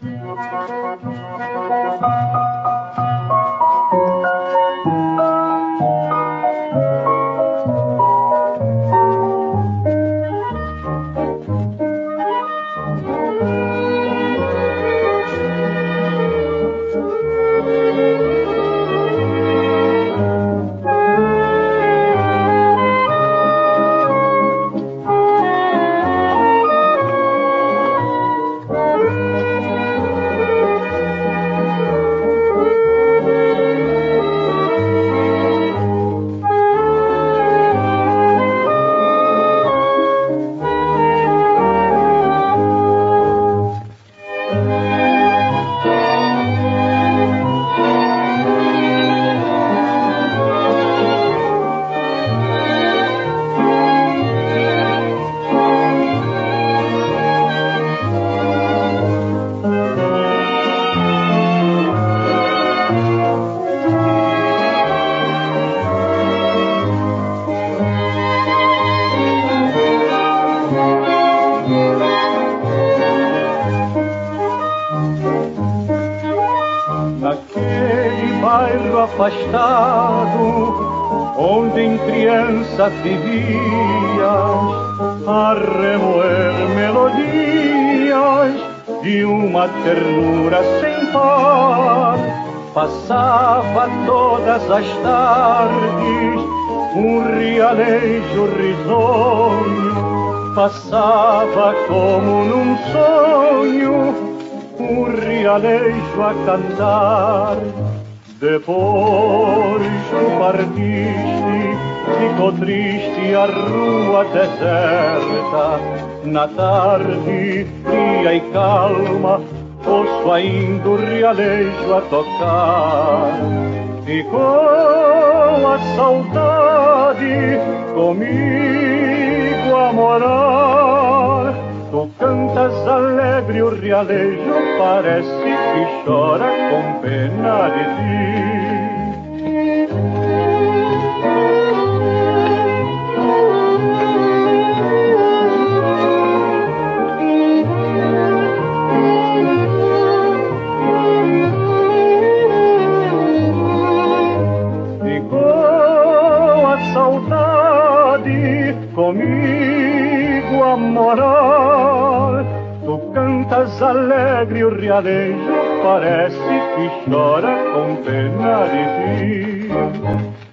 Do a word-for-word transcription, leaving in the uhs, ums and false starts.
Naquele bairro afastado, onde em criança vivias, a remoer melodias de uma ternura sem par, passava todas as tardes um rialejo risonho, passava como num sonho um rialejo a cantar. Depois tu partiste, ficou triste a rua deserta. Na tarde fria e calma, ouço ainda o rialejo a tocar. Ficou a saudade comigo a morar. Tu cantas alegre, o rialejo parece que chora com pena de ti. Ficou a saudade comigo a morar. Tu cantas alegre, o rialejo parece que chora com pena de ti.